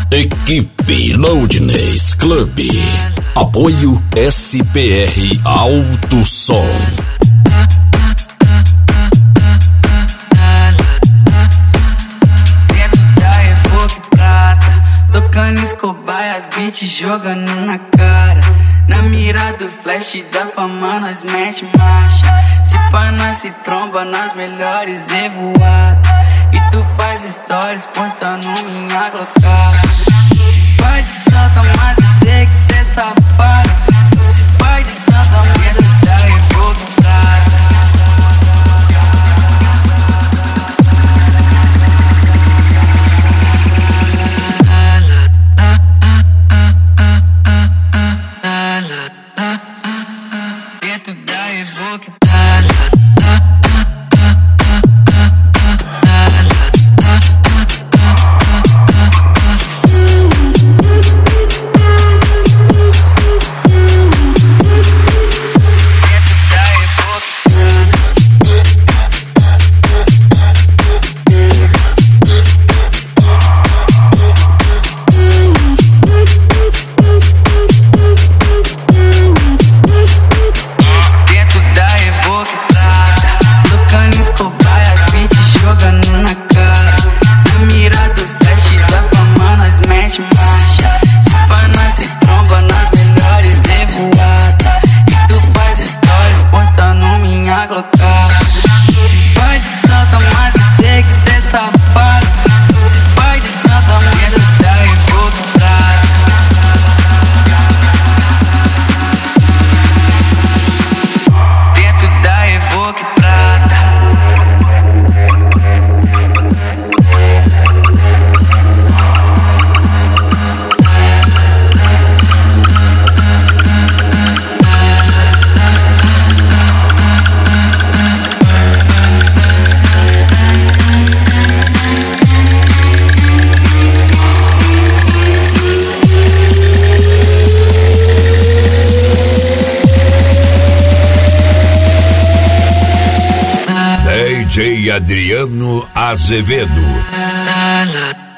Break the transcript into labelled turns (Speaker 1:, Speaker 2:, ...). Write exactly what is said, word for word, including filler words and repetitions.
Speaker 1: Equipe Loudness Club. Apoio S P R Alto Som.
Speaker 2: Dentro da Evoque Prata, tocando Escobar, as beats jogando na cara. Na mira do flash da fama nós mete marcha. Se pá nós se tromba nas melhores evoadas. E tu faz stories postando minha glocada. Se vai de santa, mas eu sei que cê é safado. Se vai de santa, mas eu sei que Evoque Prata. Dentro da Evoque Prata. Se vai de santa, mas eu sei que cê é safado. Se vai de santa, mas eu sei que Evoque Prata. Dentro da Evoque Prata.
Speaker 1: D J Adriano Azevedo.